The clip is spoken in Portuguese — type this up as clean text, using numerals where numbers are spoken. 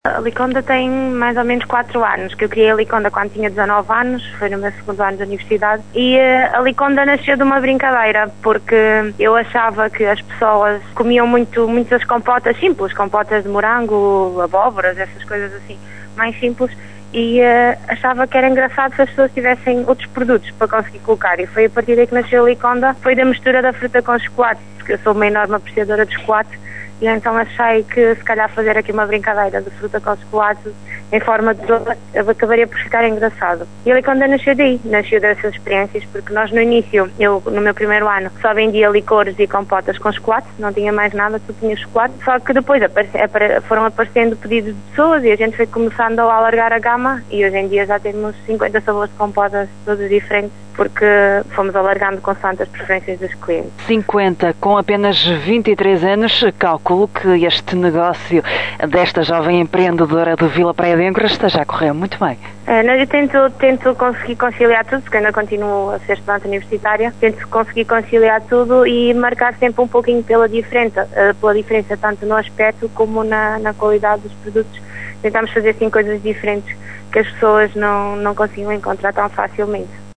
A Liconda tem mais ou menos 4 anos, que eu criei a Liconda quando tinha 19 anos, foi no meu segundo ano de universidade, e a Liconda nasceu de uma brincadeira, porque eu achava que as pessoas comiam muitas compotas simples, compotas de morango, abóboras, essas coisas assim, mais simples, e achava que era engraçado se as pessoas tivessem outros produtos para conseguir colocar, e foi a partir daí que nasceu a Liconda, foi da mistura da fruta com chocolate, porque eu sou uma enorme apreciadora de chocolate. E então achei que se calhar fazer aqui uma brincadeira de fruta com chocolate em forma de doce acabaria por ficar engraçado. E a Liconda nasceu daí, nasceu dessas experiências, porque nós no início, eu no meu primeiro ano, só vendia licores e compotas com chocolate, não tinha mais nada, só tinha chocolate, só que depois foram aparecendo pedidos de pessoas e a gente foi começando a alargar a gama e hoje em dia já temos 50 sabores de compotas todos diferentes, porque fomos alargando consoante as preferências dos clientes. 50, com apenas 23 anos, calculo que este negócio desta jovem empreendedora de Vila Praia de Âncora esteja a correr muito bem. Eu tento conseguir conciliar tudo, porque ainda continuo a ser estudante universitária, tento conseguir conciliar tudo e marcar sempre um pouquinho pela diferença tanto no aspecto como na qualidade dos produtos. Tentamos fazer assim coisas diferentes que as pessoas não consigam encontrar tão facilmente.